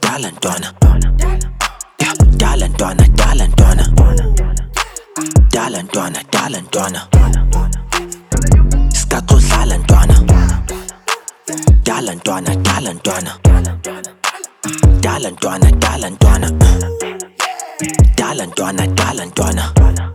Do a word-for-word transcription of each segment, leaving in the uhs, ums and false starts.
dala ntwana. Yeah, dala ntwana, dala ntwana. Dala ntwana, dala ntwana. Skako dala ntwana. Dala ntwana, dala ntwana. Dala ntwana, dala ntwana. Dala ntwana, dala ntwana.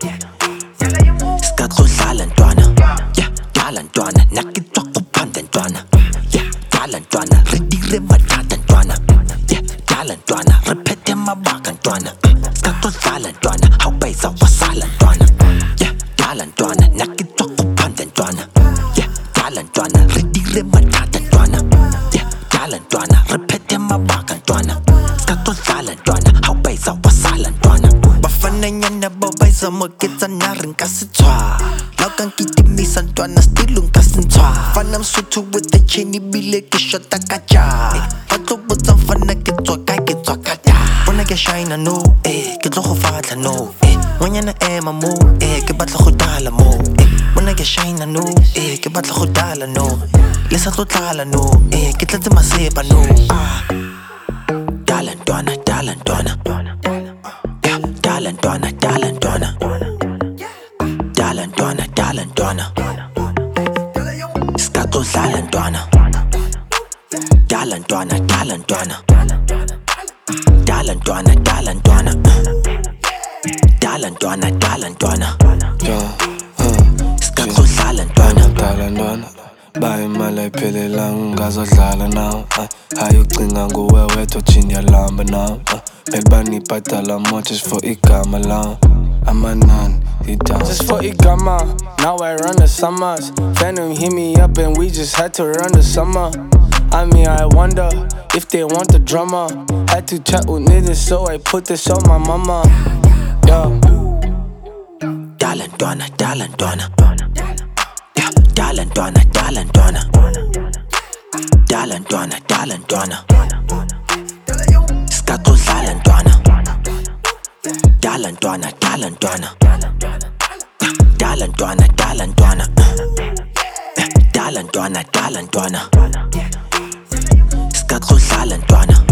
Skako dala ntwana. Yeah, dala ntwana, nakitwa kupanda ntwana. Yeah, dala ntwana, redire matata ntwana. Yeah, dala ntwana, repete mabaka ntwana. Skako dala ntwana, haubaisa wasala ntwana. Yeah, dala ntwana, nakitwa kupanda ntwana. Yeah, dala ntwana, redire matata ntwana. Yeah, dala ntwana, repete mabaka ntwana. Skako dala ntwana, haubaisa wasala ntwana. Bafana nyana babaisa moketsa naring ka se tshwa. Lauka nkitimisa ntwana still nka se ntshwa. Fana msotho with the chain ebile ke shota ka ja. Ba tlo botsa fana ke tswa ka ke tswa ka ja. Bona ke shine no eh ke tlo go fatla no eh. Ngwanyana ema mo eh ke batla go dala mo eh. Bona ke shine no eh ke batla go dala no. Le sa tlo tlala no eh ke tletse masepa no ah. Dala ntwana, dala ntwana. Yeah, dala ntwana, dala ntwana. Dala ntwana, dala ntwana. Skako dala ntwana. Dala ntwana, dala ntwana. Dala ntwana, dala ntwana. Dala ntwana, dala ntwana. Skako dala ntwana. Dala ntwana. Bayi imali ayiphelelanga ngazodlala nawe. Ayucinga nguwe wethu thina yalamba nawe. Vele banibhadala more just for igama lawo. Amanani he down just for igama. Now I run the summers. Venom hit me up and we just had to run the summer. I mean I wonder if they want the drummer. Had to chat with niggas so I put this on my mama. Yeah. Dala ntwana, dala ntwana. Yeah, dala ntwana, dala ntwana. Dala ntwana, dala ntwana. Skako dala ntwana. Dala ntwana, dala ntwana. Dala ntwana, dala ntwana. Dala ntwana, dala ntwana. Skako dala ntwana.